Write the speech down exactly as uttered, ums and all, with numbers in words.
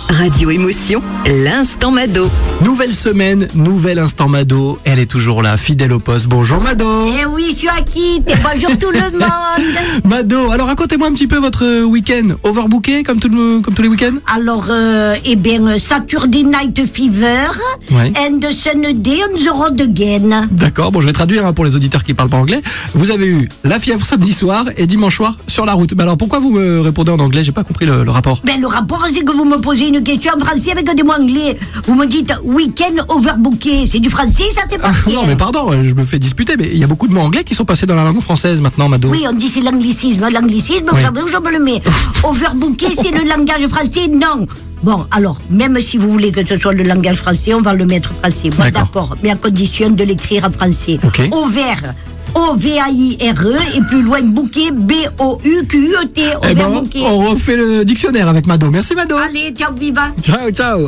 Radio Émotion, l'instant Mado. Nouvelle semaine, nouvel instant Mado. Elle est toujours là, fidèle au poste. Bonjour Mado. Eh oui, je suis acquis. Bonjour tout le monde. Mado, alors racontez-moi un petit peu votre week-end. Overbooké comme, tout le, comme tous les week-ends? Alors, euh, eh bien, Saturday Night Fever Ouais. and Sunday on the road again. D'accord, bon je vais traduire hein, pour les auditeurs qui parlent pas anglais. Vous avez eu la fièvre samedi soir et dimanche soir sur la route. Mais alors pourquoi vous me répondez en anglais? J'ai pas compris le, le rapport. Ben, le rapport, c'est que vous me posez une question en français avec des mots anglais. Vous me dites week-end overbooké. C'est du français, ça, c'est pas Ah, non mais pardon, je me fais disputer, mais il y a beaucoup de mots anglais qui sont passés dans la langue française maintenant, Mado. Oui, on dit c'est l'anglicisme. L'anglicisme, Oui. vous savez où je me le mets. Overbooké, c'est le langage français? Non. Bon, alors, même si vous voulez que ce soit le langage français, on va le mettre français. Bon, D'accord. d'accord, mais à condition de l'écrire en français. Ok. Over, O V A I R E, et plus loin, bouquet, B O U Q U E T, Eh ben, overbooké. on refait le dictionnaire avec Mado. Merci Mado. Allez, ciao, viva. Ciao, ciao.